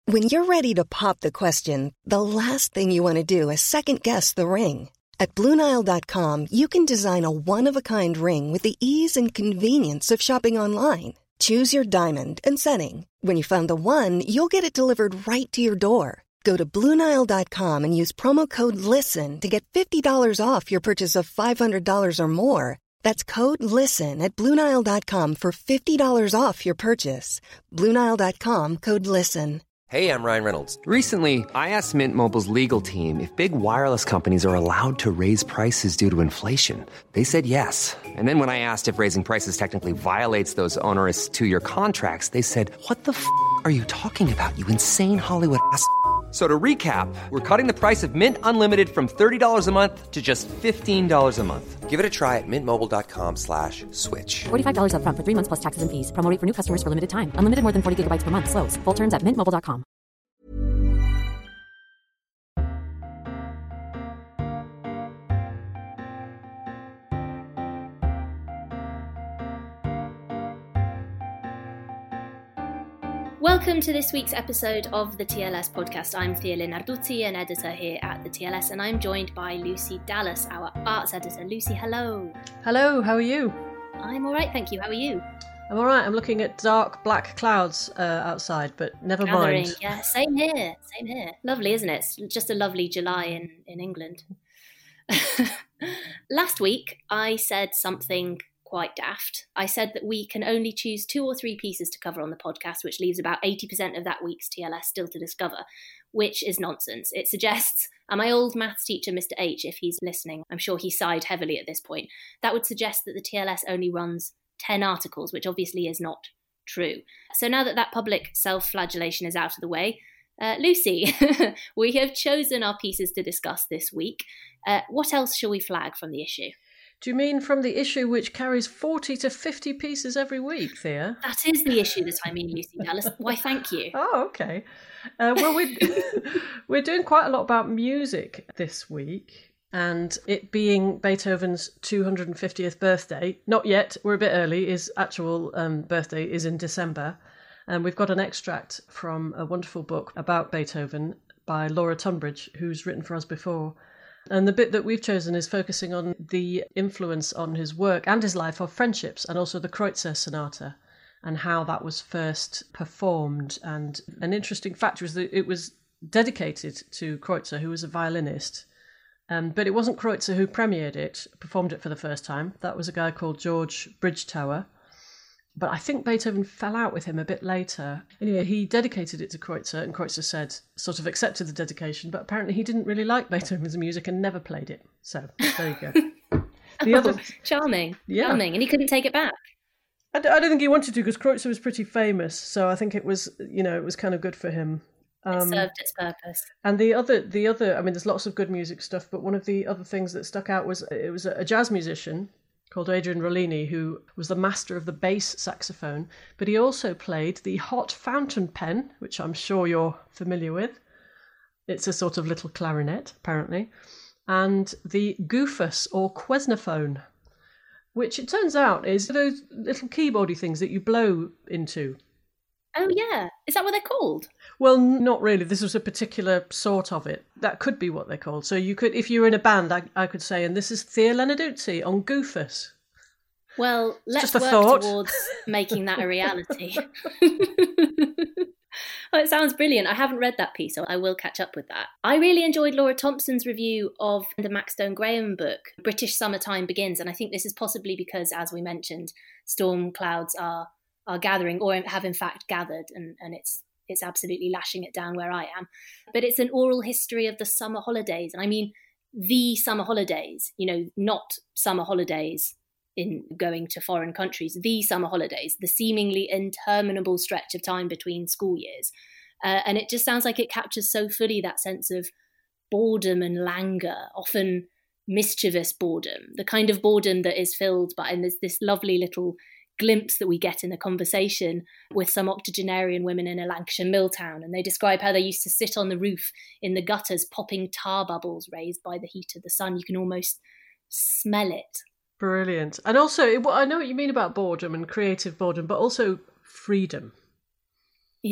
When you're ready to pop the question, the last thing you want to do is second-guess the ring. At BlueNile.com, you can design a one-of-a-kind ring with the ease and convenience of shopping online. Choose your diamond and setting. When you find the one, you'll get it delivered right to your door. Go to BlueNile.com and use promo code LISTEN to get $50 off your purchase of $500 or more. That's code LISTEN at BlueNile.com for $50 off your purchase. BlueNile.com, code LISTEN. Hey, I'm Ryan Reynolds. Recently, I asked Mint Mobile's legal team if big wireless companies are allowed to raise prices due to inflation. They said yes. And then when I asked if raising prices technically violates those onerous two-year contracts, they said, "What the f*** are you talking about, you insane Hollywood ass?" So to recap, we're cutting the price of Mint Unlimited from $30 a month to just $15 a month. Give it a try at mintmobile.com/switch. $45 up front for 3 months plus taxes and fees. Promo rate for new customers for limited time. Unlimited more than 40 gigabytes per month. Slows full terms at mintmobile.com. Welcome to this week's episode of the TLS podcast. I'm Thea Lynn Arduzzi, an editor here at the TLS, and I'm joined by Lucy Dallas, our arts editor. Lucy, hello. Hello, how are you? I'm all right, thank you. How are you? I'm all right. I'm looking at dark black clouds outside, but never mind. Yeah, same here. Lovely, isn't it? It's just a lovely July in England. Last week, I said something quite daft. I said that we can only choose 2 or 3 pieces to cover on the podcast, which leaves about 80% of that week's TLS still to discover, which is nonsense. It suggests, and my old maths teacher, Mr. H, if he's listening, I'm sure he sighed heavily at this point, that would suggest that the TLS only runs 10 articles, which obviously is not true. So now that public self-flagellation is out of the way, Lucy, we have chosen our pieces to discuss this week. What else shall we flag from the issue? Do you mean from the issue which carries 40 to 50 pieces every week, Thea? That is the issue that I mean, Lucy Dallas. Why, thank you. Oh, okay. Well, we're doing quite a lot about music this week, and it being Beethoven's 250th birthday, not yet, we're a bit early, his actual birthday is in December, and we've got an extract from a wonderful book about Beethoven by Laura Tunbridge, who's written for us before. And the bit that we've chosen is focusing on the influence on his work and his life of friendships, and also the Kreutzer Sonata and how that was first performed. And an interesting fact was that it was dedicated to Kreutzer, who was a violinist. But it wasn't Kreutzer who performed it for the first time. That was a guy called George Bridgetower. But I think Beethoven fell out with him a bit later. Anyway, he dedicated it to Kreutzer, and Kreutzer sort of accepted the dedication, but apparently he didn't really like Beethoven's music and never played it. So, there you go. Charming. Yeah. Charming. And he couldn't take it back. I don't think he wanted to, because Kreutzer was pretty famous, so I think it was kind of good for him. It served its purpose. And the other, I mean, there's lots of good music stuff, but one of the other things that stuck out was it was a jazz musician called Adrian Rollini, who was the master of the bass saxophone, but he also played the hot fountain pen, which I'm sure you're familiar with. It's a sort of little clarinet, apparently, and the goofus or Quesnophone, which it turns out is those little keyboardy things that you blow into. Oh, yeah. Is that what they're called? Well, not really. This was a particular sort of it. That could be what they're called. So you could, if you were in a band, I could say, and this is Thea Lenarduzzi on Goofus. Well, let's work towards making that a reality. Oh, it sounds brilliant. I haven't read that piece, so I will catch up with that. I really enjoyed Laura Thompson's review of the Max Stone Graham book, British Summertime Begins, and I think this is possibly because, as we mentioned, storm clouds are gathering, or have in fact gathered, and it's absolutely lashing it down where I am. But it's an oral history of the summer holidays, and I mean the summer holidays, not summer holidays in going to foreign countries, the summer holidays, the seemingly interminable stretch of time between school years. And it just sounds like it captures so fully that sense of boredom and languor, often mischievous boredom, the kind of boredom that is filled by, and there's this lovely little glimpse that we get in a conversation with some octogenarian women in a Lancashire mill town, and they describe how they used to sit on the roof in the gutters popping tar bubbles raised by the heat of the sun. You can almost smell it. Brilliant. And also, I know what you mean about boredom and creative boredom, but also freedom. Yeah.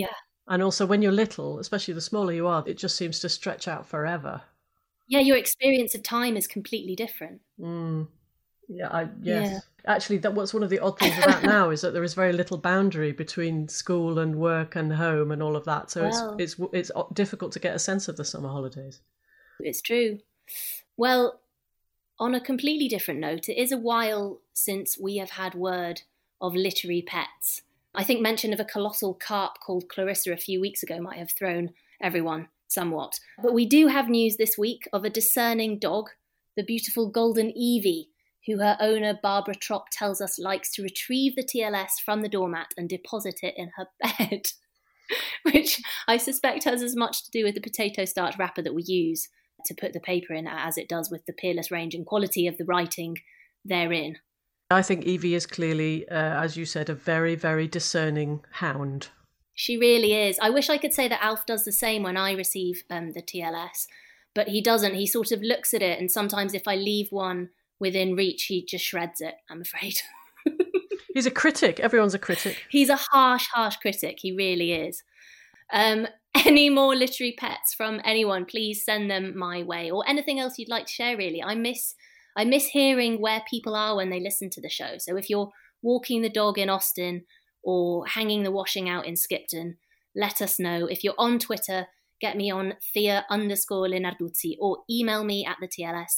And also when you're little, especially the smaller you are, it just seems to stretch out forever. Yeah, your experience of time is completely different. Yes. Yeah. Actually, what's one of the odd things about now is that there is very little boundary between school and work and home and all of that. So it's difficult to get a sense of the summer holidays. It's true. Well, on a completely different note, it is a while since we have had word of literary pets. I think mention of a colossal carp called Clarissa a few weeks ago might have thrown everyone somewhat. But we do have news this week of a discerning dog, the beautiful golden Evie, who her owner Barbara Tropp tells us likes to retrieve the TLS from the doormat and deposit it in her bed, which I suspect has as much to do with the potato starch wrapper that we use to put the paper in as it does with the peerless range and quality of the writing therein. I think Evie is clearly, as you said, a very, very discerning hound. She really is. I wish I could say that Alf does the same when I receive the TLS, but he doesn't. He sort of looks at it, and sometimes if I leave one within reach, he just shreds it, I'm afraid. He's a critic. Everyone's a critic. He's a harsh, harsh critic. He really is. Any more literary pets from anyone, please send them my way, or anything else you'd like to share, really. I miss hearing where people are when they listen to the show. So if you're walking the dog in Austin or hanging the washing out in Skipton, let us know. If you're on Twitter, get me on Thea_Lenarduzzi or email me at the TLS,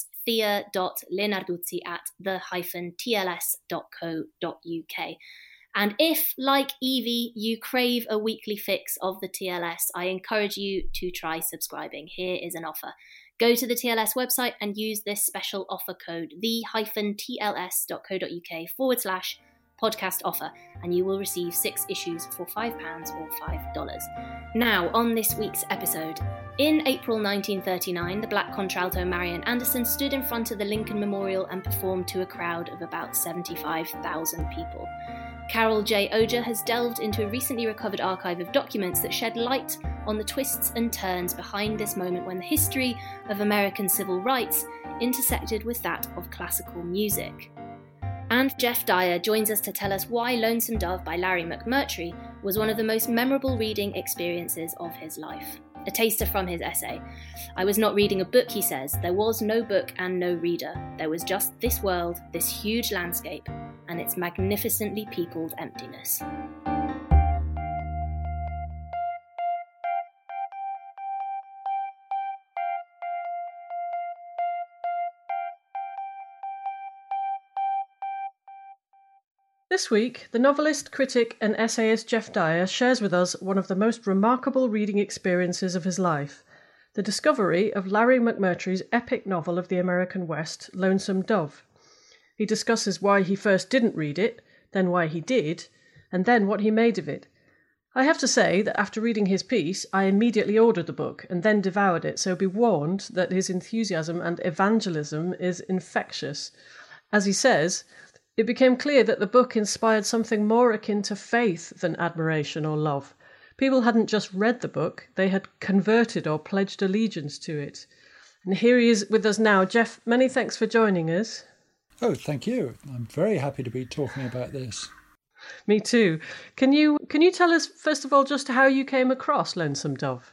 thea.lenarduzzi@the-tls.co.uk. And if, like Evie, you crave a weekly fix of the TLS, I encourage you to try subscribing. Here is an offer. Go to the TLS website and use this special offer code, the-tls.co.uk/podcast offer, and you will receive 6 issues for £5 or $5. Now, on this week's episode. In April 1939, the black contralto Marian Anderson stood in front of the Lincoln Memorial and performed to a crowd of about 75,000 people. Carol J. Oger has delved into a recently recovered archive of documents that shed light on the twists and turns behind this moment when the history of American civil rights intersected with that of classical music. And Jeff Dyer joins us to tell us why Lonesome Dove by Larry McMurtry was one of the most memorable reading experiences of his life. A taster from his essay. I was not reading a book, he says. There was no book and no reader. There was just this world, this huge landscape, and its magnificently peopled emptiness. This week, the novelist, critic and essayist Jeff Dyer shares with us one of the most remarkable reading experiences of his life, the discovery of Larry McMurtry's epic novel of the American West, Lonesome Dove. He discusses why he first didn't read it, then why he did, and then what he made of it. I have to say that after reading his piece, I immediately ordered the book and then devoured it, so be warned that his enthusiasm and evangelism is infectious. As he says, it became clear that the book inspired something more akin to faith than admiration or love. People hadn't just read the book, they had converted or pledged allegiance to it. And here he is with us now. Jeff, many thanks for joining us. Oh, thank you. I'm very happy to be talking about this. Me too. Can you tell us, first of all, just how you came across Lonesome Dove?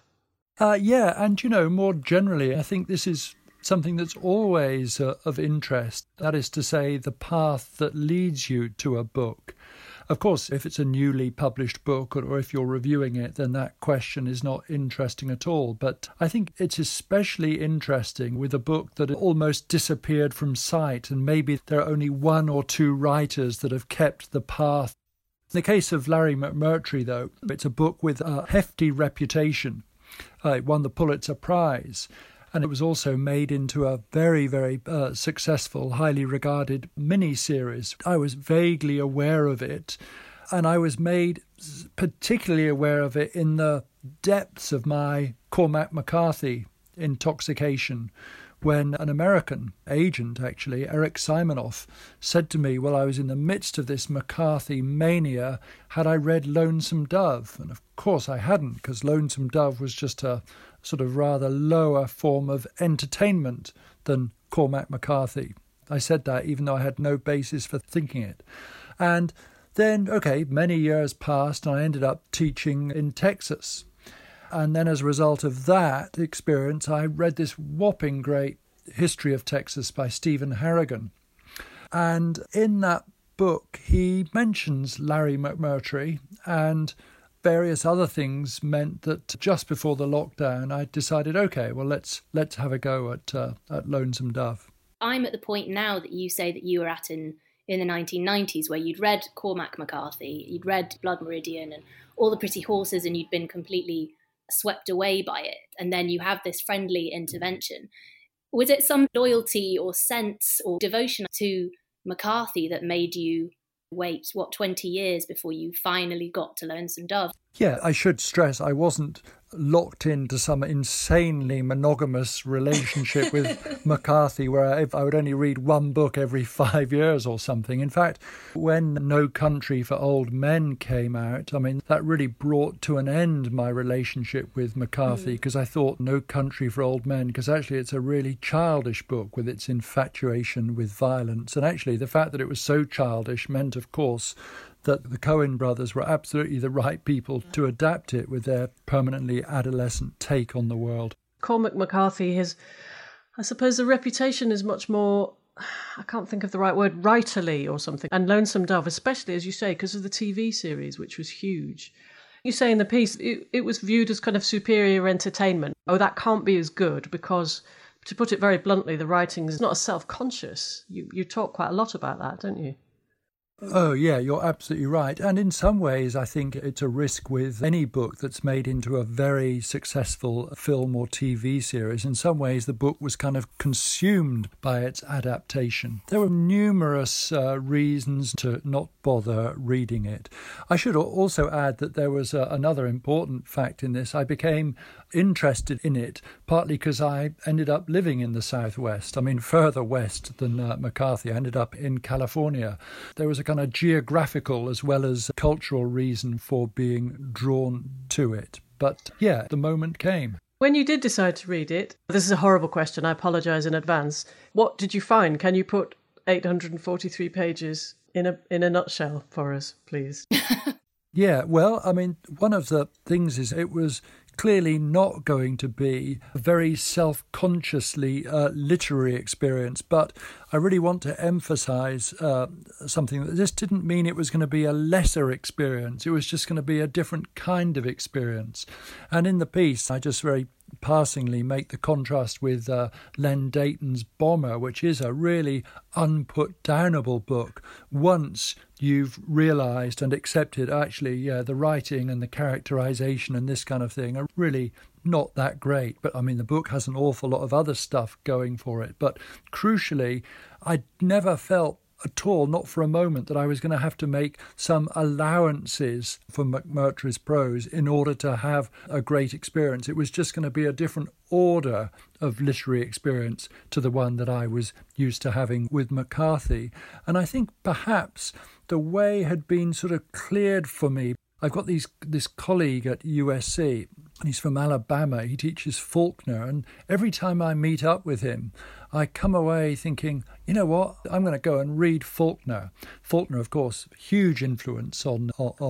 Yeah, and more generally, I think this is something that's always of interest. That is to say, the path that leads you to a book. Of course, if it's a newly published book or if you're reviewing it, then that question is not interesting at all. But I think it's especially interesting with a book that almost disappeared from sight, and maybe there are only 1 or 2 writers that have kept the path. In the case of Larry McMurtry, though, it's a book with a hefty reputation. It won the Pulitzer Prize. And it was also made into a very, very successful, highly regarded mini-series. I was vaguely aware of it, and I was made particularly aware of it in the depths of my Cormac McCarthy intoxication, when an American agent, actually, Eric Simonoff, said to me while I was in the midst of this McCarthy mania, had I read Lonesome Dove? And of course I hadn't, because Lonesome Dove was just a sort of rather lower form of entertainment than Cormac McCarthy. I said that even though I had no basis for thinking it. And then, many years passed and I ended up teaching in Texas. And then as a result of that experience, I read this whopping great History of Texas by Stephen Harrigan. And in that book, he mentions Larry McMurtry, and various other things meant that just before the lockdown, I decided, OK, well, let's have a go at Lonesome Dove. I'm at the point now that you say that you were at in the 1990s, where you'd read Cormac McCarthy, you'd read Blood Meridian and All the Pretty Horses, and you'd been completely swept away by it. And then you have this friendly intervention. Was it some loyalty or sense or devotion to McCarthy that made you wait, 20 years before you finally got to Lonesome Dove? Yeah, I should stress I wasn't locked into some insanely monogamous relationship with McCarthy where I would only read one book every 5 years or something. In fact, when No Country for Old Men came out, I mean, that really brought to an end my relationship with McCarthy, because I thought No Country for Old Men, because actually it's a really childish book with its infatuation with violence. And actually the fact that it was so childish meant, of course, that the Coen brothers were absolutely the right people to adapt it with their permanently adolescent take on the world. Cormac McCarthy, I suppose the reputation is much more, I can't think of the right word, writerly or something. And Lonesome Dove, especially, as you say, because of the TV series, which was huge. You say in the piece, it was viewed as kind of superior entertainment. Oh, that can't be as good because, to put it very bluntly, the writing is not as self-conscious. You talk quite a lot about that, don't you? Oh, yeah, you're absolutely right. And in some ways, I think it's a risk with any book that's made into a very successful film or TV series. In some ways, the book was kind of consumed by its adaptation. There were numerous reasons to not bother reading it. I should also add that there was another important fact in this. I became interested in it partly because I ended up living in the Southwest. I mean, further west than McCarthy. I ended up in California. There was a kind of geographical as well as cultural reason for being drawn to it. But yeah, the moment came. When you did decide to read it, this is a horrible question, I apologise in advance. What did you find? Can you put 843 pages in a nutshell for us, please? Yeah, well, I mean, one of the things is it was clearly not going to be a very self-consciously literary experience, but I really want to emphasise something, that this didn't mean it was going to be a lesser experience. It was just going to be a different kind of experience. And in the piece, I just very passingly make the contrast with Len Deighton's Bomber, which is a really unput-downable book. Once you've realised and accepted, actually, the writing and the characterisation and this kind of thing are really not that great. But I mean, the book has an awful lot of other stuff going for it. But crucially, I never felt at all, not for a moment, that I was going to have to make some allowances for McMurtry's prose in order to have a great experience. It was just going to be a different order of literary experience to the one that I was used to having with McCarthy. And I think perhaps the way had been sort of cleared for me. I've got this colleague at USC, and he's from Alabama. He teaches Faulkner, and every time I meet up with him, I come away thinking, you know what, I'm going to go and read Faulkner. Faulkner, of course, huge influence on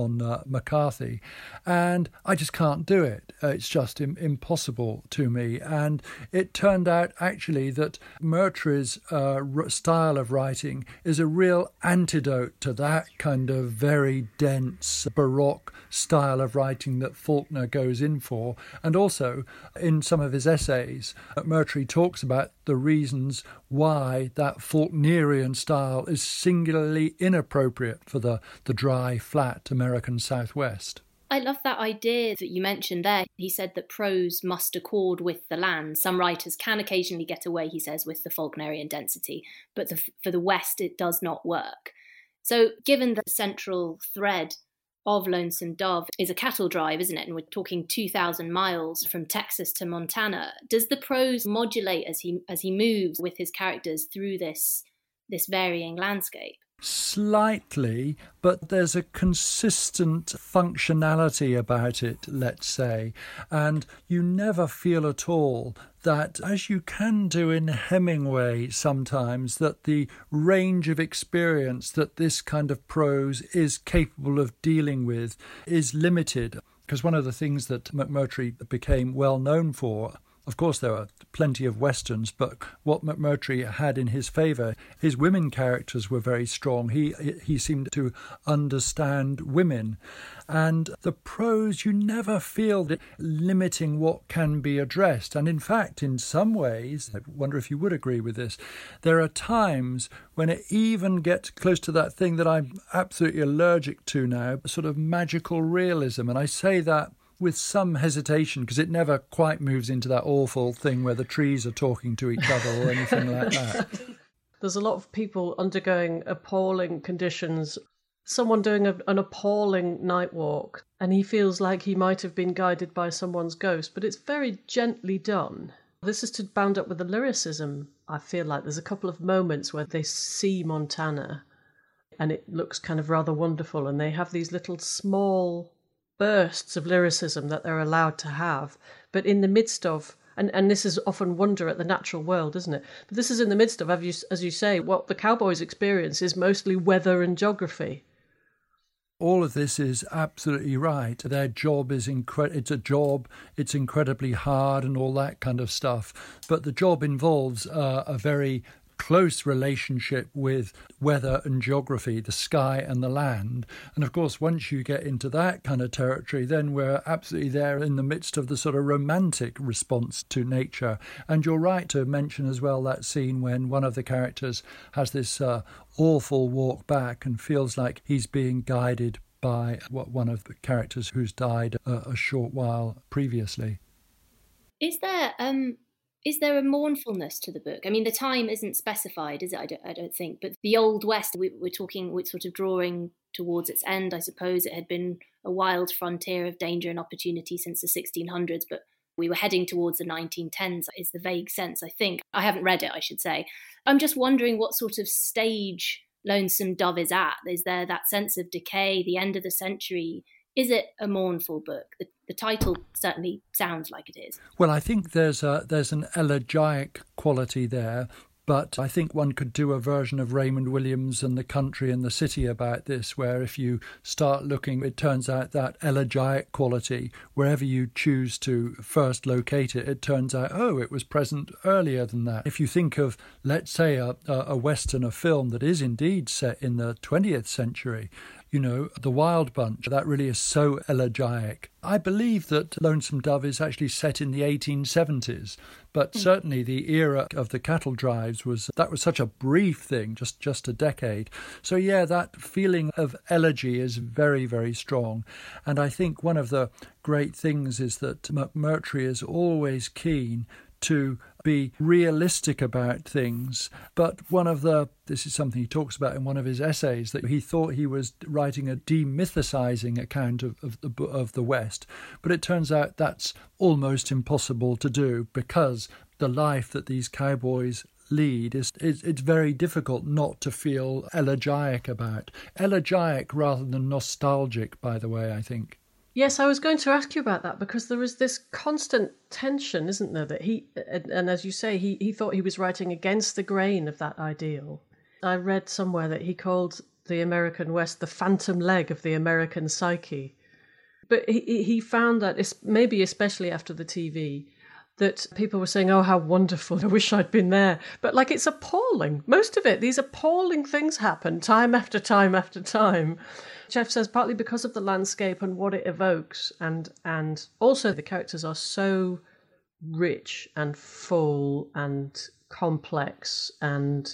McCarthy, and I just can't do it. It's just impossible to me. And it turned out actually that Murtry's style of writing is a real antidote to that kind of very dense Baroque style of writing that Faulkner goes in for. And also, in some of his essays, McMurtry talks about the reasons why that Faulknerian style is singularly inappropriate for the dry, flat American Southwest. I love that idea that you mentioned there. He said that prose must accord with the land. Some writers can occasionally get away, he says, with the Faulknerian density, but for the West it does not work. So given the central thread of Lonesome Dove is a cattle drive, isn't it? And we're talking 2,000 miles from Texas to Montana. Does the prose modulate as he moves with his characters through this varying landscape? Slightly, but there's a consistent functionality about it, let's say, and you never feel at all that, as you can do in Hemingway sometimes, that the range of experience that this kind of prose is capable of dealing with is limited. Because one of the things that McMurtry became well known for, of course, there are plenty of westerns, but what McMurtry had in his favour, his women characters were very strong. He seemed to understand women. And the prose, you never feel it limiting what can be addressed. And in fact, in some ways, I wonder if you would agree with this, there are times when it even gets close to that thing that I'm absolutely allergic to now, sort of magical realism. And I say that with some hesitation, because it never quite moves into that awful thing where the trees are talking to each other or anything like that. There's a lot of people undergoing appalling conditions. Someone doing an appalling night walk, and he feels like he might have been guided by someone's ghost, but it's very gently done. This is to bound up with the lyricism. I feel like there's a couple of moments where they see Montana, and it looks kind of rather wonderful, and they have these little small bursts of lyricism that they're allowed to have, but in the midst of, and this is often wonder at the natural world, isn't it? But this is in the midst of, as you say, what the cowboys experience is mostly weather and geography. All of this is absolutely right. Their job is it's a job, it's incredibly hard and all that kind of stuff. But the job involves a very close relationship with weather and geography, the sky and the land. And of course, once you get into that kind of territory, then we're absolutely there in the midst of the sort of romantic response to nature. And you're right to mention as well that scene when one of the characters has this awful walk back and feels like he's being guided by one of the characters who's died a short while previously. Is there a mournfulness to the book? I mean, the time isn't specified, is it? I don't think. But the Old West, we're sort of drawing towards its end, I suppose. It had been a wild frontier of danger and opportunity since the 1600s, but we were heading towards the 1910s, is the vague sense, I think. I haven't read it, I should say. I'm just wondering what sort of stage Lonesome Dove is at. Is there that sense of decay, the end of the century? Is it a mournful book? The title certainly sounds like it is. Well, I think there's an elegiac quality there, but I think one could do a version of Raymond Williams and The Country and the City about this, where if you start looking, it turns out that elegiac quality, wherever you choose to first locate it, it turns out, it was present earlier than that. If you think of, let's say, a Western, a film that is indeed set in the 20th century, The Wild Bunch, that really is so elegiac. I believe that Lonesome Dove is actually set in the 1870s, but certainly the era of the cattle drives was such a brief thing, just a decade. So yeah, that feeling of elegy is very, very strong. And I think one of the great things is that McMurtry is always keen to be realistic about things. But this is something he talks about in one of his essays, that he thought he was writing a demythicizing account of the West. But it turns out that's almost impossible to do, because the life that these cowboys lead it's very difficult not to feel elegiac about. Elegiac rather than nostalgic, by the way, I think. Yes, I was going to ask you about that, because there is this constant tension, isn't there, that and as you say, he thought he was writing against the grain of that ideal. I read somewhere that he called the American West the phantom leg of the American psyche. But he found that, maybe especially after the TV, that people were saying, oh, how wonderful, I wish I'd been there. But it's appalling. Most of it, these appalling things happen time after time after time. Jeff says partly because of the landscape and what it evokes, and also the characters are so rich and full and complex and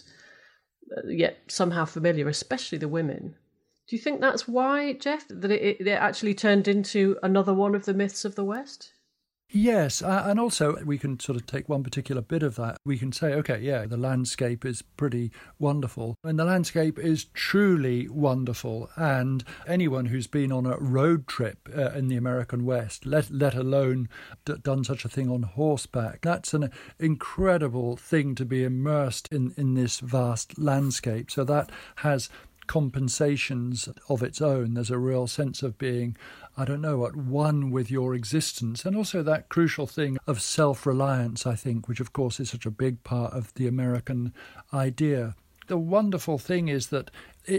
yet somehow familiar, especially the women. Do you think that's why, Jeff, that it actually turned into another one of the myths of the West? Yes, and also we can sort of take one particular bit of that. We can say, okay, yeah, the landscape is pretty wonderful. And the landscape is truly wonderful. And anyone who's been on a road trip in the American West, let alone done such a thing on horseback, that's an incredible thing to be immersed in this vast landscape. So that has compensations of its own. There's a real sense of being, at one with your existence, and also that crucial thing of self-reliance, I think, which of course is such a big part of the American idea. The wonderful thing is that it's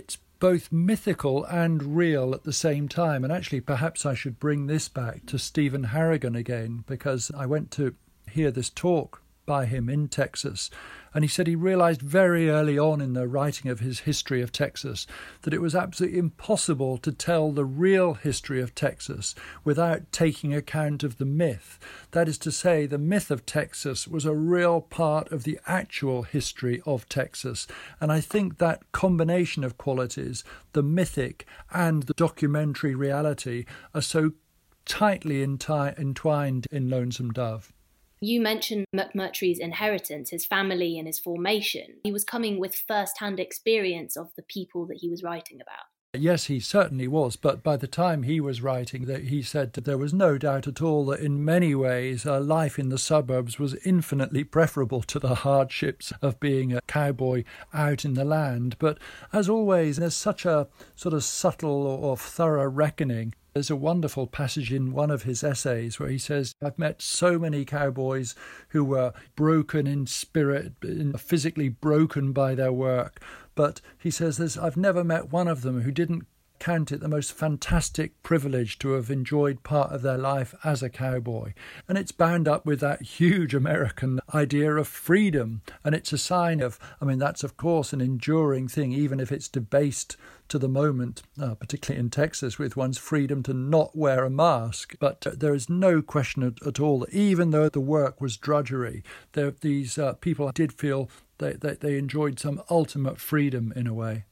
both mythical and real at the same time. And actually, perhaps I should bring this back to Stephen Harrigan again, because I went to hear this talk by him in Texas, and he said he realized very early on in the writing of his history of Texas that it was absolutely impossible to tell the real history of Texas without taking account of the myth. That is to say, the myth of Texas was a real part of the actual history of Texas. And I think that combination of qualities, the mythic and the documentary reality, are so tightly entwined in Lonesome Dove. You mentioned McMurtry's inheritance, his family and his formation. He was coming with first-hand experience of the people that he was writing about. Yes, he certainly was. But by the time he was writing, he said that there was no doubt at all that in many ways life in the suburbs was infinitely preferable to the hardships of being a cowboy out in the land. But as always, there's such a sort of subtle or thorough reckoning. There's a wonderful passage in one of his essays where he says, I've met so many cowboys who were broken in spirit, physically broken by their work. But he says, I've never met one of them who didn't count it the most fantastic privilege to have enjoyed part of their life as a cowboy. And it's bound up with that huge American idea of freedom. And it's a sign of, that's of course an enduring thing, even if it's debased to the moment, particularly in Texas, with one's freedom to not wear a mask. But there is no question at all that even though the work was drudgery, these people did feel that they enjoyed some ultimate freedom in a way.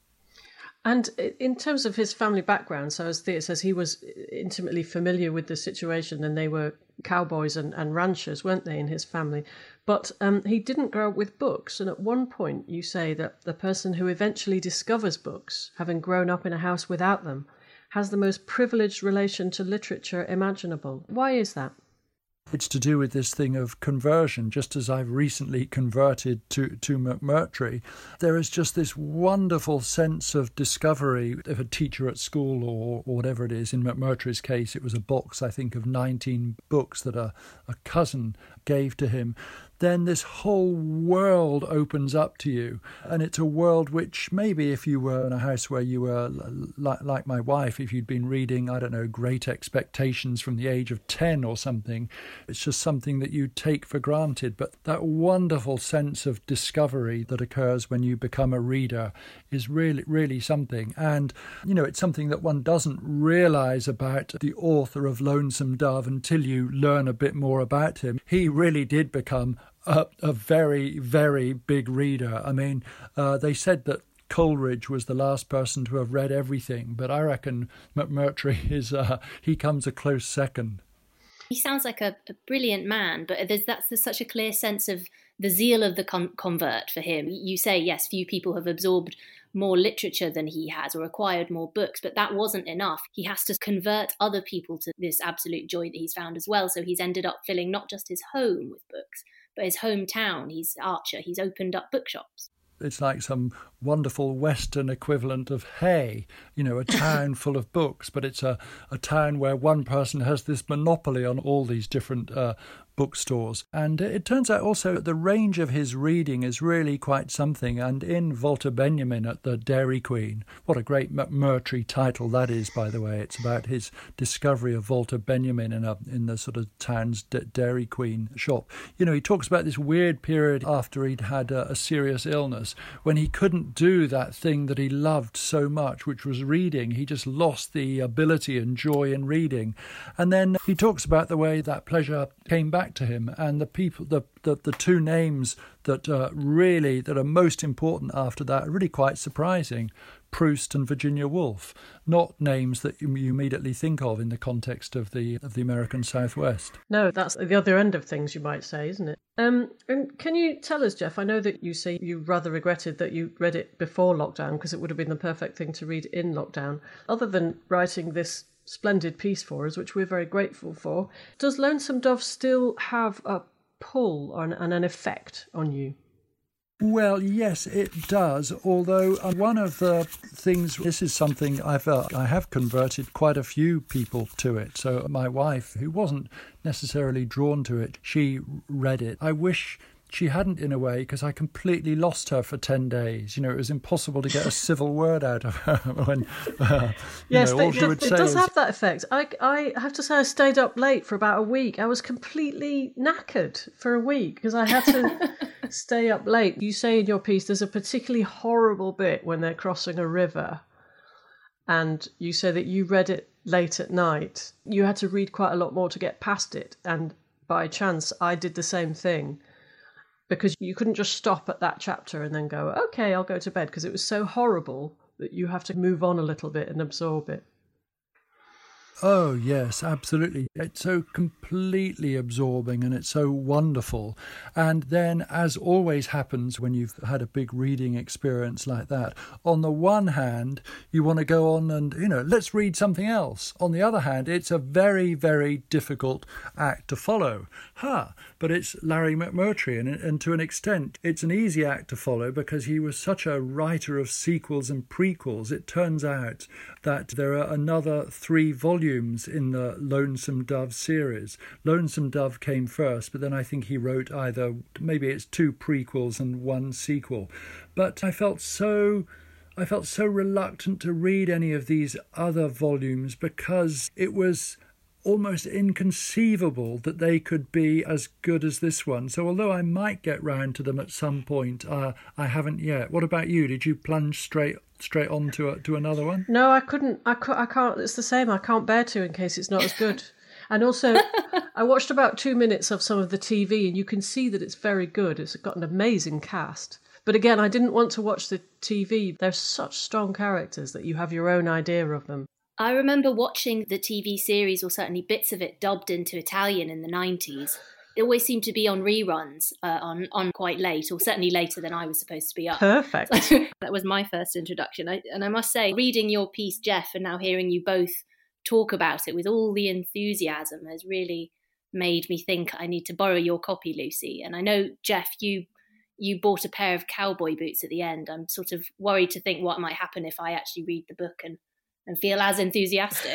And in terms of his family background, so as Thea says, he was intimately familiar with the situation, and they were cowboys and ranchers, weren't they, in his family? But he didn't grow up with books. And at one point you say that the person who eventually discovers books, having grown up in a house without them, has the most privileged relation to literature imaginable. Why is that? It's to do with this thing of conversion. Just as I've recently converted to McMurtry, there is just this wonderful sense of discovery. If a teacher at school or whatever it is, in McMurtry's case, it was a box, I think, of 19 books that a cousin gave to him, then this whole world opens up to you. And it's a world which maybe if you were in a house where you were like my wife, if you'd been reading, Great Expectations from the age of 10 or something, it's just something that you take for granted. But that wonderful sense of discovery that occurs when you become a reader is really, really something. And, it's something that one doesn't realise about the author of Lonesome Dove until you learn a bit more about him. He really did become a very, very big reader. They said that Coleridge was the last person to have read everything, but I reckon McMurtry he comes a close second. He sounds like a brilliant man, but there's such a clear sense of the zeal of the convert for him. You say, yes, few people have absorbed more literature than he has or acquired more books, but that wasn't enough. He has to convert other people to this absolute joy that he's found as well. So he's ended up filling not just his home with books, but his hometown. He's Archer. He's opened up bookshops. It's like some wonderful Western equivalent of Hay, a town full of books, but it's a town where one person has this monopoly on all these different bookstores. And it turns out also that the range of his reading is really quite something. And in Walter Benjamin at the Dairy Queen, what a great McMurtry title that is, by the way. It's about his discovery of Walter Benjamin in the sort of town's Dairy Queen shop. He talks about this weird period after he'd had a serious illness when he couldn't do that thing that he loved so much, which was reading. He just lost the ability and joy in reading. And then he talks about the way that pleasure came back to him, and the people, the two names that are most important after that are really quite surprising: Proust and Virginia Woolf. Not names that you immediately think of in the context of the American Southwest. No, that's the other end of things, you might say, isn't it? And can you tell us, Jeff, I know that you say you rather regretted that you read it before lockdown because it would have been the perfect thing to read in lockdown. Other than writing this splendid piece for us, which we're very grateful for, does Lonesome Dove still have a pull and an effect on you? Well, yes, it does. Although one of the things, this is something I have converted quite a few people to it. So my wife, who wasn't necessarily drawn to it, she read it. I wish she hadn't, in a way, because I completely lost her for 10 days. You know, it was impossible to get a civil word out of her when, yes, all she would say it does is, have that effect. I have to say I stayed up late for about a week. I was completely knackered for a week because I had to stay up late. You say in your piece there's a particularly horrible bit when they're crossing a river, and you say that you read it late at night. You had to read quite a lot more to get past it, and by chance I did the same thing, because you couldn't just stop at that chapter and then go, okay, I'll go to bed, because it was so horrible that you have to move on a little bit and absorb it. Oh, yes, absolutely. It's so completely absorbing and it's so wonderful. And then, as always happens when you've had a big reading experience like that, on the one hand, you want to go on and, let's read something else. On the other hand, it's a very, very difficult act to follow. But it's Larry McMurtry, and to an extent, it's an easy act to follow because he was such a writer of sequels and prequels. It turns out that there are another 3 volumes in the Lonesome Dove series. Lonesome Dove came first, but then I think he wrote maybe it's 2 prequels and 1 sequel. But I felt so reluctant to read any of these other volumes because it was almost inconceivable that they could be as good as this one. So although I might get round to them at some point, I haven't yet. What about you? Did you plunge straight on to another one? No, I couldn't. I can't. It's the same. I can't bear to in case it's not as good. And also, I watched about 2 minutes of some of the TV, and you can see that it's very good. It's got an amazing cast. But again, I didn't want to watch the TV. They're such strong characters that you have your own idea of them. I remember watching the TV series, or certainly bits of it, dubbed into Italian in the 90s. It always seemed to be on reruns on quite late, or certainly later than I was supposed to be up. Perfect. So that was my first introduction. And I must say, reading your piece, Jeff, and now hearing you both talk about it with all the enthusiasm has really made me think I need to borrow your copy, Lucy. And I know, Jeff, you bought a pair of cowboy boots at the end. I'm sort of worried to think what might happen if I actually read the book and feel as enthusiastic.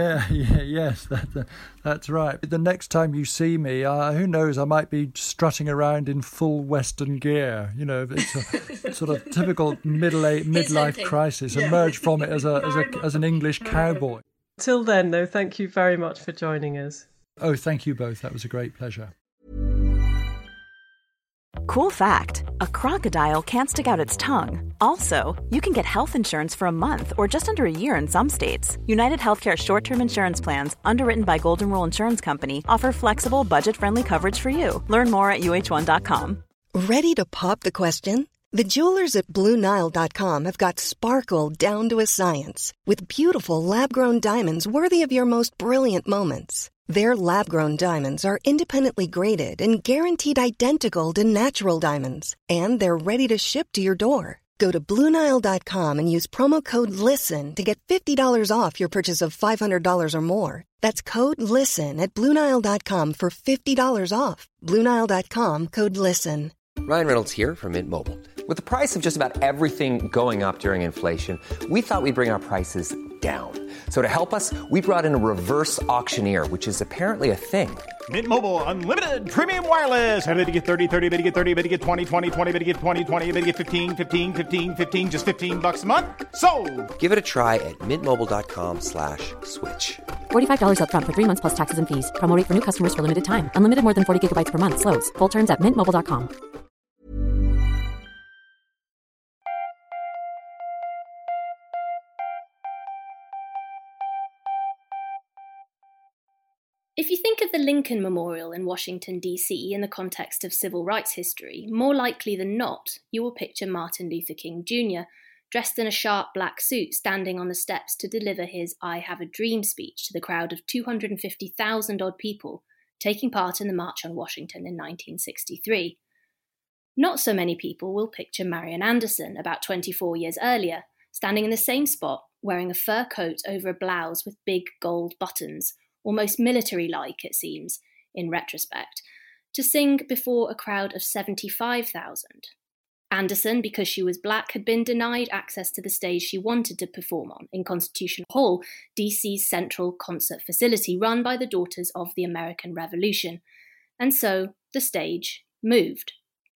Yes, that's right. The next time you see me, who knows, I might be strutting around in full Western gear. It's a sort of typical midlife crisis. Emerge from it as an English cowboy. Till then, though, thank you very much for joining us. Oh, thank you both. That was a great pleasure. Cool fact, a crocodile can't stick out its tongue. Also, you can get health insurance for a month or just under a year in some states. United Healthcare short-term insurance plans, underwritten by Golden Rule Insurance Company, offer flexible, budget-friendly coverage for you. Learn more at uh1.com. Ready to pop the question? The jewelers at BlueNile.com have got sparkle down to a science with beautiful lab-grown diamonds worthy of your most brilliant moments. Their lab-grown diamonds are independently graded and guaranteed identical to natural diamonds, and they're ready to ship to your door. Go to BlueNile.com and use promo code LISTEN to get $50 off your purchase of $500 or more. That's code LISTEN at BlueNile.com for $50 off. BlueNile.com, code LISTEN. Ryan Reynolds here from Mint Mobile. With the price of just about everything going up during inflation, we thought we'd bring our prices down. So to help us, we brought in a reverse auctioneer, which is apparently a thing. Mint Mobile Unlimited Premium Wireless. How to get 30, 30, bit to get 30, bit to get 20, 20, 20, bit to get 20, 20, bit to get 15, 15, 15, 15, just $15 a month? Sold! Give it a try at mintmobile.com/switch. $45 up front for 3 months plus taxes and fees. Promo rate for new customers for limited time. Unlimited more than 40 gigabytes per month. Slows full terms at mintmobile.com. If you think of the Lincoln Memorial in Washington, D.C. in the context of civil rights history, more likely than not, you will picture Martin Luther King Jr. dressed in a sharp black suit standing on the steps to deliver his I Have a Dream speech to the crowd of 250,000-odd people taking part in the March on Washington in 1963. Not so many people will picture Marian Anderson about 24 years earlier, standing in the same spot, wearing a fur coat over a blouse with big gold buttons, almost military-like, it seems, in retrospect, to sing before a crowd of 75,000. Anderson, because she was black, had been denied access to the stage she wanted to perform on in Constitution Hall, DC's central concert facility run by the Daughters of the American Revolution. And so the stage moved.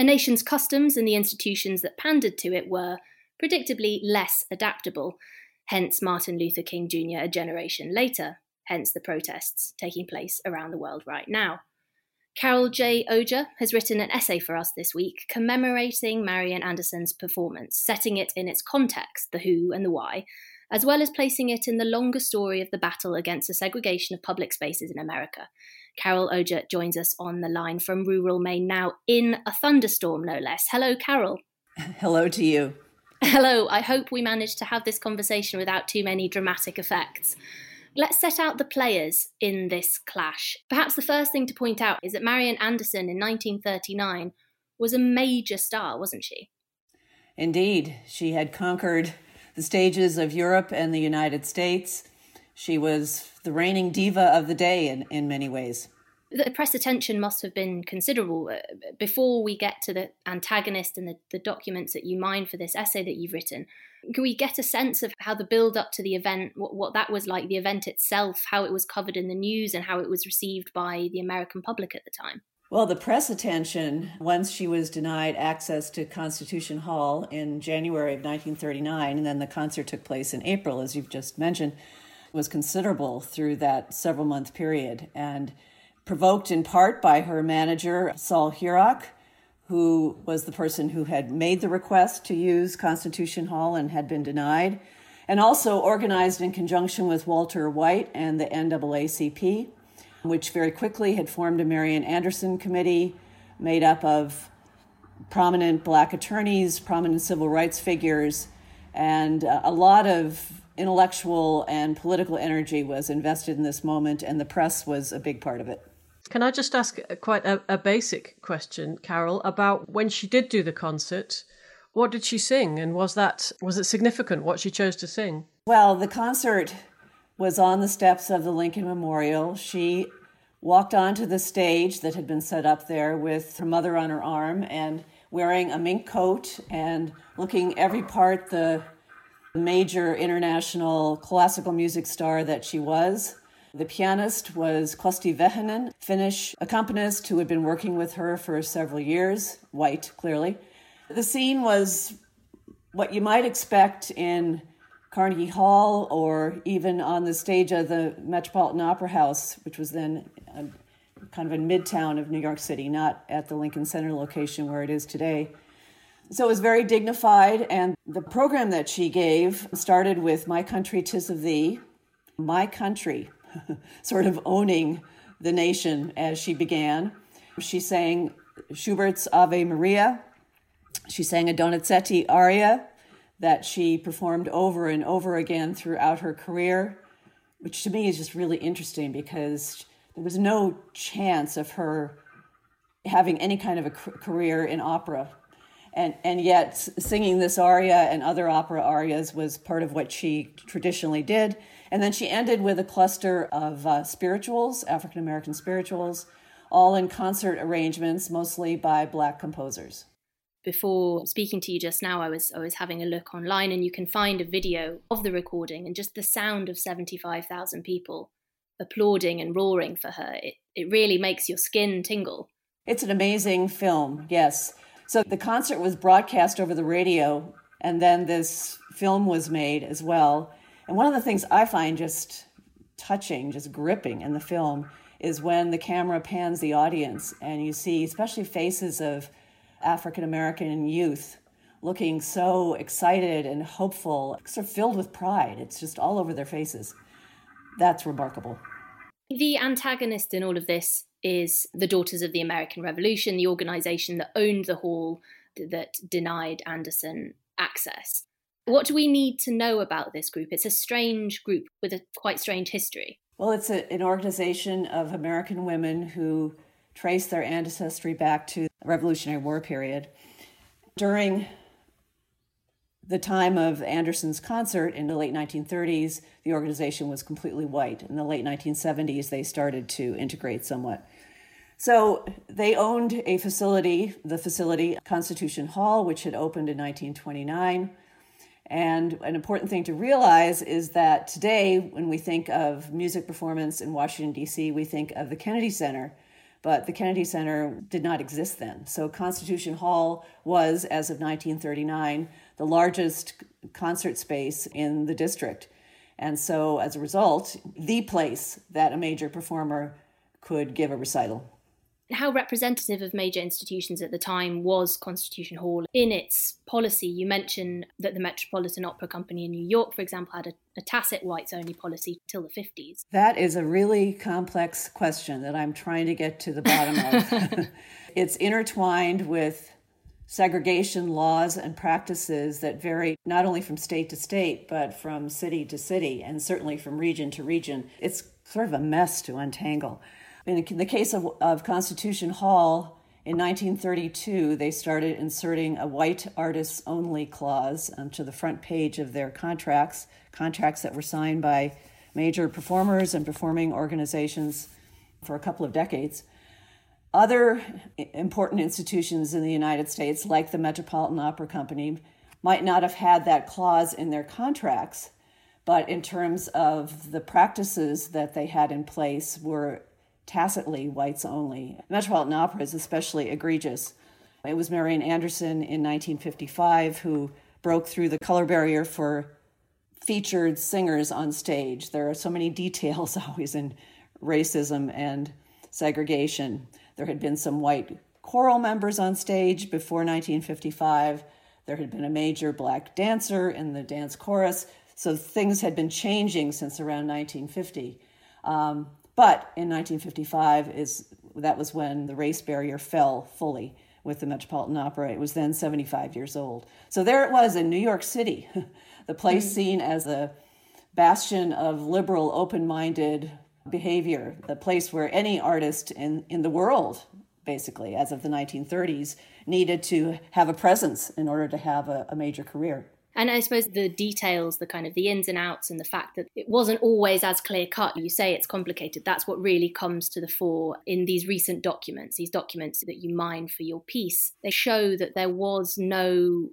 A nation's customs and the institutions that pandered to it were, predictably, less adaptable, hence Martin Luther King Jr. a generation later, hence the protests taking place around the world right now. Carol J. Oger has written an essay for us this week commemorating Marian Anderson's performance, setting it in its context, the who and the why, as well as placing it in the longer story of the battle against the segregation of public spaces in America. Carol Oger joins us on the line from rural Maine now in a thunderstorm, no less. Hello, Carol. Hello to you. Hello. I hope we managed to have this conversation without too many dramatic effects. Let's set out the players in this clash. Perhaps the first thing to point out is that Marian Anderson in 1939 was a major star, wasn't she? Indeed. She had conquered the stages of Europe and the United States. She was the reigning diva of the day in many ways. The press attention must have been considerable. Before we get to the antagonist and the documents that you mine for this essay that you've written, can we get a sense of how the build-up to the event, what that was like, the event itself, how it was covered in the news and how it was received by the American public at the time? Well, the press attention, once she was denied access to Constitution Hall in January of 1939, and then the concert took place in April, as you've just mentioned, was considerable through that several-month period, and provoked in part by her manager, Saul Hurok, who was the person who had made the request to use Constitution Hall and had been denied, and also organized in conjunction with Walter White and the NAACP, which very quickly had formed a Marian Anderson committee made up of prominent Black attorneys, prominent civil rights figures, and a lot of intellectual and political energy was invested in this moment, and the press was a big part of it. Can I just ask quite a basic question, Carol, about when she did do the concert? What did she sing, and was it significant what she chose to sing? Well, the concert was on the steps of the Lincoln Memorial. She walked onto the stage that had been set up there with her mother on her arm and wearing a mink coat and looking every part the major international classical music star that she was. The pianist was Kosti Vehanen, Finnish accompanist who had been working with her for several years, white, clearly. The scene was what you might expect in Carnegie Hall or even on the stage of the Metropolitan Opera House, which was then kind of in midtown of New York City, not at the Lincoln Center location where it is today. So it was very dignified, and the program that she gave started with My Country 'Tis of Thee, My Country, sort of owning the nation as she began. She sang Schubert's Ave Maria. She sang a Donizetti aria that she performed over and over again throughout her career, which to me is just really interesting because there was no chance of her having any kind of a career in opera. And yet singing this aria and other opera arias was part of what she traditionally did. And then she ended with a cluster of spirituals, African-American spirituals, all in concert arrangements, mostly by Black composers. Before speaking to you just now, I was having a look online, and you can find a video of the recording and just the sound of 75,000 people applauding and roaring for her. It really makes your skin tingle. It's an amazing film, yes. So the concert was broadcast over the radio, and then this film was made as well. And one of the things I find just touching, just gripping in the film is when the camera pans the audience and you see especially faces of African-American youth looking so excited and hopeful, sort of filled with pride. It's just all over their faces. That's remarkable. The antagonist in all of this is the Daughters of the American Revolution, the organization that owned the hall that denied Anderson access. What do we need to know about this group? It's a strange group with a quite strange history. Well, it's an organization of American women who trace their ancestry back to the Revolutionary War period. During the time of Anderson's concert in the late 1930s, the organization was completely white. In the late 1970s, they started to integrate somewhat. So they owned a facility, the facility Constitution Hall, which had opened in 1929. And an important thing to realize is that today, when we think of music performance in Washington, D.C., we think of the Kennedy Center. but the Kennedy Center did not exist then. So Constitution Hall was, as of 1939, the largest concert space in the district. And so as a result, the place that a major performer could give a recital. How representative of major institutions at the time was Constitution Hall in its policy? You mentioned that the Metropolitan Opera Company in New York, for example, had a tacit whites-only policy till the 50s. That is a really complex question that I'm trying to get to the bottom of. It's intertwined with segregation laws and practices that vary not only from state to state, but from city to city, and certainly from region to region. It's sort of a mess to untangle. In the case of Constitution Hall, in 1932, they started inserting a white artists only clause onto the front page of their contracts that were signed by major performers and performing organizations for a couple of decades. Other important institutions in the United States, like the Metropolitan Opera Company, might not have had that clause in their contracts, but in terms of the practices that they had in place were tacitly whites only. Metropolitan Opera is especially egregious. It was Marian Anderson in 1955 who broke through the color barrier for featured singers on stage. There are so many details always in racism and segregation. There had been some white choral members on stage before 1955. There had been a major black dancer in the dance chorus. So things had been changing since around 1950. But in 1955, that was when the race barrier fell fully with the Metropolitan Opera. It was then 75 years old. So there it was in New York City, the place seen as a bastion of liberal, open-minded behavior, the place where any artist in the world, basically, as of the 1930s, needed to have a presence in order to have a major career. And I suppose the details, the kind of the ins and outs, and the fact that it wasn't always as clear cut. You say it's complicated. That's what really comes to the fore in these recent documents, these documents that you mine for your piece. They show that there was no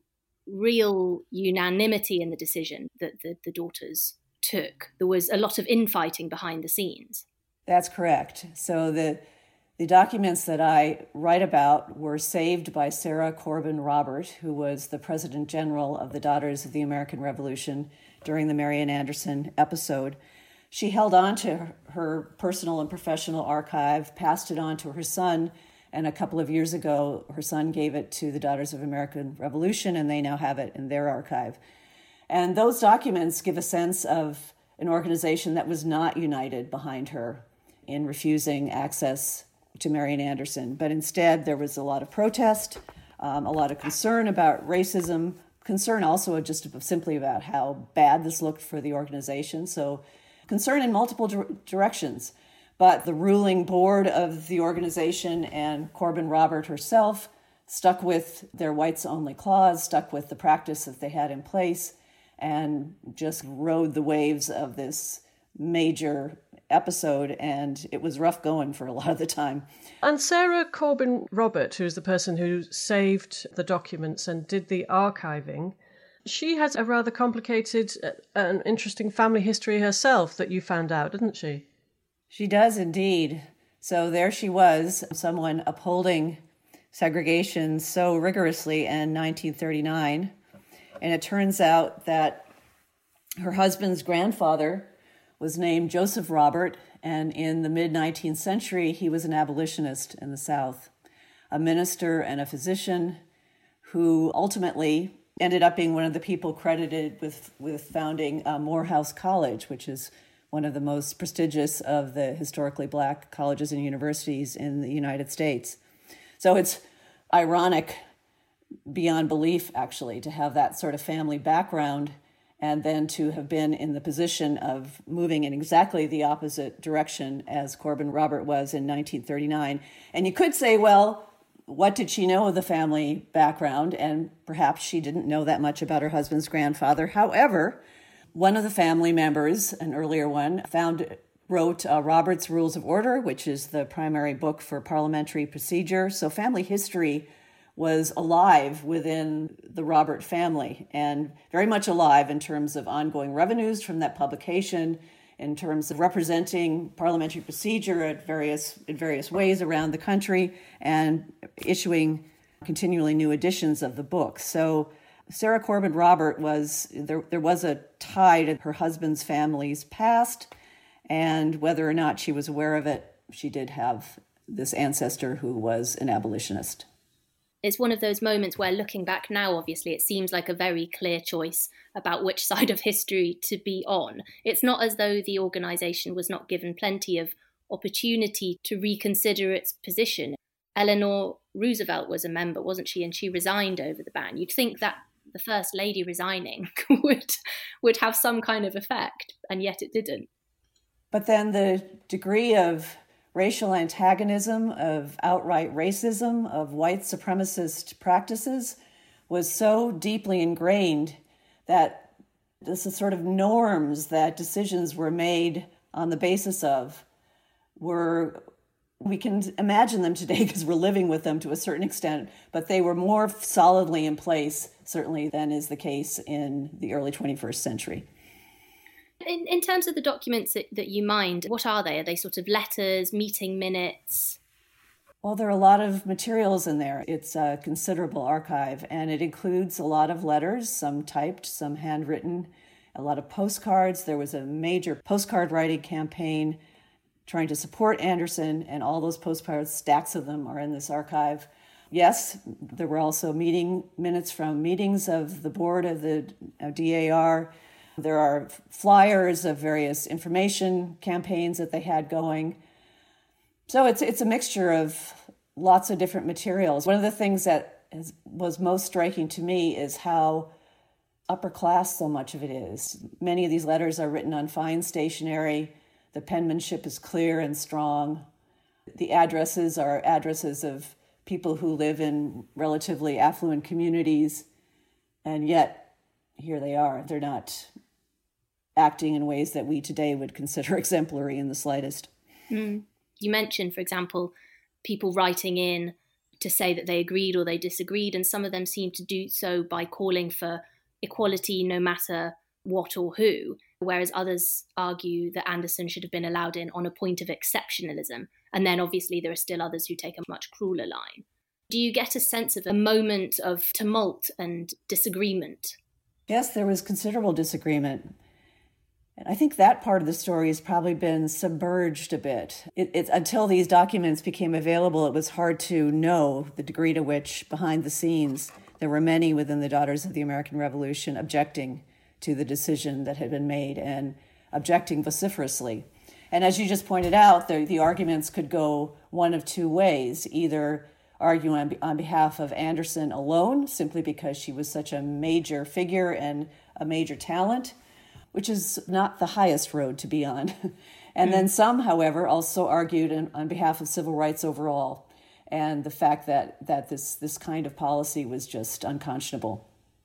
real unanimity in the decision that the daughters took. There was a lot of infighting behind the scenes. That's correct. So the documents that I write about were saved by Sarah Corbin Robert, who was the President General of the Daughters of the American Revolution during the Marian Anderson episode. She held on to her personal and professional archive, passed it on to her son, and a couple of years ago, her son gave it to the Daughters of American Revolution, and they now have it in their archive. And those documents give a sense of an organization that was not united behind her in refusing access to Marian Anderson, but instead there was a lot of protest, a lot of concern about racism, concern also just simply about how bad this looked for the organization. So concern in multiple directions. But the ruling board of the organization and Corbin Robert herself stuck with their whites-only clause, stuck with the practice that they had in place, and just rode the waves of this major episode, and it was rough going for a lot of the time. And Sarah Corbin Robert, who's the person who saved the documents and did the archiving, she has a rather complicated and interesting family history herself that you found out, didn't she? She does indeed. So there she was, someone upholding segregation so rigorously in 1939. And it turns out that her husband's grandfather was named Joseph Robert, and in the mid-19th century, he was an abolitionist in the South, a minister and a physician who ultimately ended up being one of the people credited with founding Morehouse College, which is one of the most prestigious of the historically Black colleges and universities in the United States. So it's ironic beyond belief, actually, to have that sort of family background and then to have been in the position of moving in exactly the opposite direction as Corbin Robert was in 1939. And you could say, well, what did she know of the family background? And perhaps she didn't know that much about her husband's grandfather. However, one of the family members, an earlier one, wrote Robert's Rules of Order, which is the primary book for parliamentary procedure. So family history was alive within the Robert family, and very much alive in terms of ongoing revenues from that publication, in terms of representing parliamentary procedure in various ways around the country and issuing continually new editions of the book. So Sarah Corbin Robert there was a tie to her husband's family's past, and whether or not she was aware of it, she did have this ancestor who was an abolitionist. It's one of those moments where, looking back now, obviously, it seems like a very clear choice about which side of history to be on. It's not as though the organisation was not given plenty of opportunity to reconsider its position. Eleanor Roosevelt was a member, wasn't she? And she resigned over the ban. You'd think that the First Lady resigning would have some kind of effect, and yet it didn't. But then the degree of racial antagonism, of outright racism, of white supremacist practices was so deeply ingrained that this is sort of norms that decisions were made on the basis of we can imagine them today because we're living with them to a certain extent, but they were more solidly in place, certainly, than is the case in the early 21st century. In terms of the documents that you mined, what are they? Are they sort of letters, meeting minutes? Well, there are a lot of materials in there. It's a considerable archive, and it includes a lot of letters, some typed, some handwritten, a lot of postcards. There was a major postcard writing campaign trying to support Anderson, and all those postcards, stacks of them, are in this archive. Yes, there were also meeting minutes from meetings of the board of the DAR. There are flyers of various information campaigns that they had going. So it's a mixture of lots of different materials. One of the things that was most striking to me is how upper class so much of it is. Many of these letters are written on fine stationery. The penmanship is clear and strong. The addresses are addresses of people who live in relatively affluent communities. And yet, here they are. They're not acting in ways that we today would consider exemplary in the slightest. You mentioned, for example, people writing in to say that they agreed or they disagreed, and some of them seem to do so by calling for equality no matter what or who, whereas others argue that Anderson should have been allowed in on a point of exceptionalism. And then obviously there are still others who take a much crueler line. Do you get a sense of a moment of tumult and disagreement? Yes, there was considerable disagreement. I think that part of the story has probably been submerged a bit. Until these documents became available, it was hard to know the degree to which, behind the scenes, there were many within the Daughters of the American Revolution objecting to the decision that had been made and objecting vociferously. And as you just pointed out, the arguments could go one of two ways: either argue on behalf of Anderson alone, simply because she was such a major figure and a major talent, which is not the highest road to be on. And then some, however, also argued on behalf of civil rights overall, and the fact that this kind of policy was just unconscionable.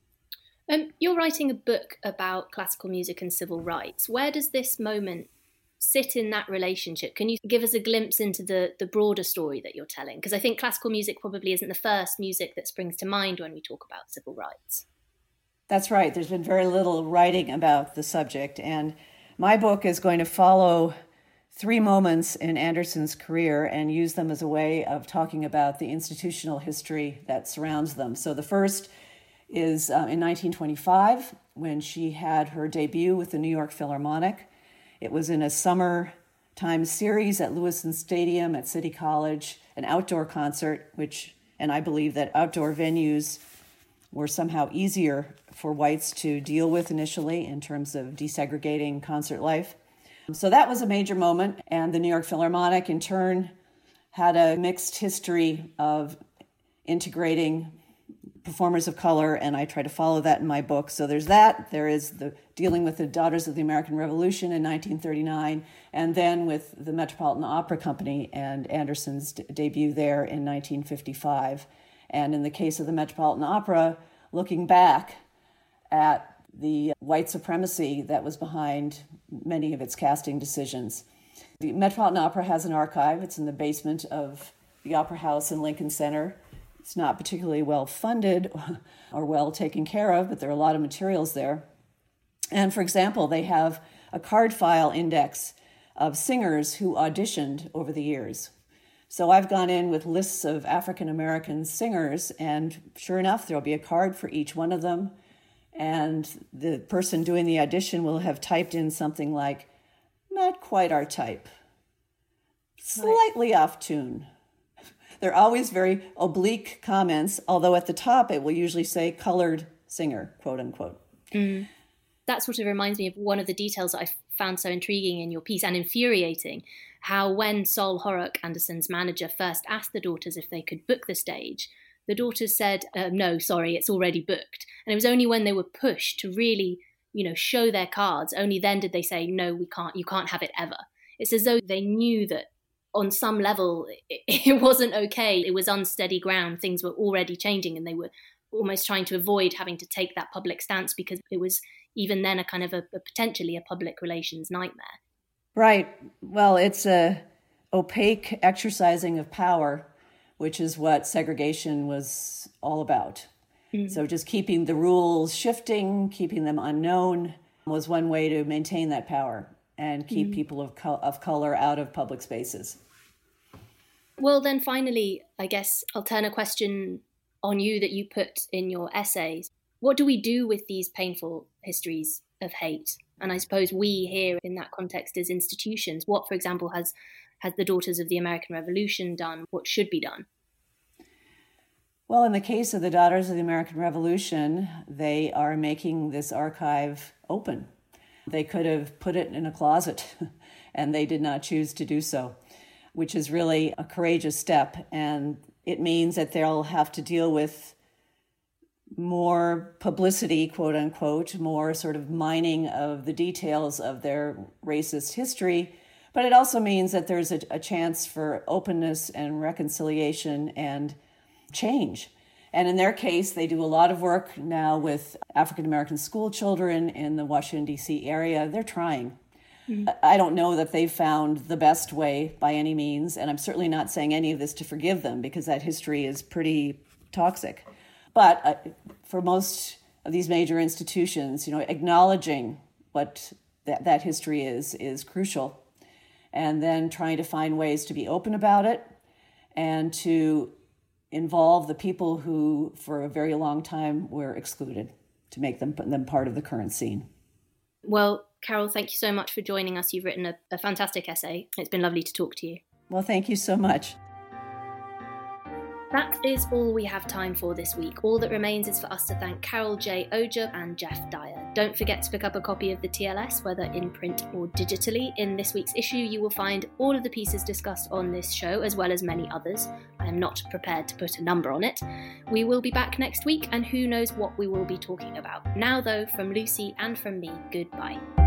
You're writing a book about classical music and civil rights. Where does this moment sit in that relationship? Can you give us a glimpse into the broader story that you're telling? Because I think classical music probably isn't the first music that springs to mind when we talk about civil rights. That's right. There's been very little writing about the subject, and my book is going to follow 3 moments in Anderson's career and use them as a way of talking about the institutional history that surrounds them. So the first is in 1925, when she had her debut with the New York Philharmonic. It was in a summertime series at Lewiston Stadium at City College, an outdoor concert, and I believe that outdoor venues were somehow easier for whites to deal with initially in terms of desegregating concert life. So that was a major moment, and the New York Philharmonic in turn had a mixed history of integrating performers of color, and I try to follow that in my book. So there's that. There is the dealing with the Daughters of the American Revolution in 1939, and then with the Metropolitan Opera Company and Anderson's debut there in 1955. And in the case of the Metropolitan Opera, looking back at the white supremacy that was behind many of its casting decisions. The Metropolitan Opera has an archive. It's in the basement of the Opera House in Lincoln Center. It's not particularly well funded or well taken care of, but there are a lot of materials there. And for example, they have a card file index of singers who auditioned over the years. So I've gone in with lists of African American singers, and sure enough, there'll be a card for each one of them. And the person doing the audition will have typed in something like, "Not quite our type, slightly off tune." They're always very oblique comments, although at the top it will usually say colored singer, quote unquote. Mm. That sort of reminds me of one of the details that I found so intriguing in your piece and infuriating, how when Sol Horrock, Anderson's manager, first asked the daughters if they could book the stage, the daughters said, "No, sorry, it's already booked." And it was only when they were pushed to really, show their cards, only then did they say, "No, we can't, you can't have it ever." It's as though they knew that on some level it wasn't okay. It was unsteady ground. Things were already changing, and they were almost trying to avoid having to take that public stance because it was even then a kind of a potentially a public relations nightmare. Right. Well, it's a opaque exercising of power, which is what segregation was all about. Mm. So just keeping the rules shifting, keeping them unknown was one way to maintain that power and keep people of color out of public spaces. Well, then finally, I guess I'll turn a question on you that you put in your essays. What do we do with these painful histories of hate? And I suppose we here in that context as institutions, what, for example, has the Daughters of the American Revolution done? What should be done? Well, in the case of the Daughters of the American Revolution, they are making this archive open. They could have put it in a closet, and they did not choose to do so, which is really a courageous step. And it means that they'll have to deal with more publicity, quote unquote, more sort of mining of the details of their racist history. But it also means that there's a chance for openness and reconciliation and change. And in their case, they do a lot of work now with African American school children in the Washington, D.C. area. They're trying. Mm-hmm. I don't know that they've found the best way by any means, and I'm certainly not saying any of this to forgive them because that history is pretty toxic. But for most of these major institutions, acknowledging what that history is crucial, and then trying to find ways to be open about it and to involve the people who, for a very long time, were excluded, to make them part of the current scene. Well, Carol, thank you so much for joining us. You've written a fantastic essay. It's been lovely to talk to you. Well, thank you so much. That is all we have time for this week. All that remains is for us to thank Carol J. Oger and Jeff Dyer. Don't forget to pick up a copy of the TLS, whether in print or digitally. In this week's issue, you will find all of the pieces discussed on this show, as well as many others. I am not prepared to put a number on it. We will be back next week, and who knows what we will be talking about. Now, though, from Lucy and from me, goodbye.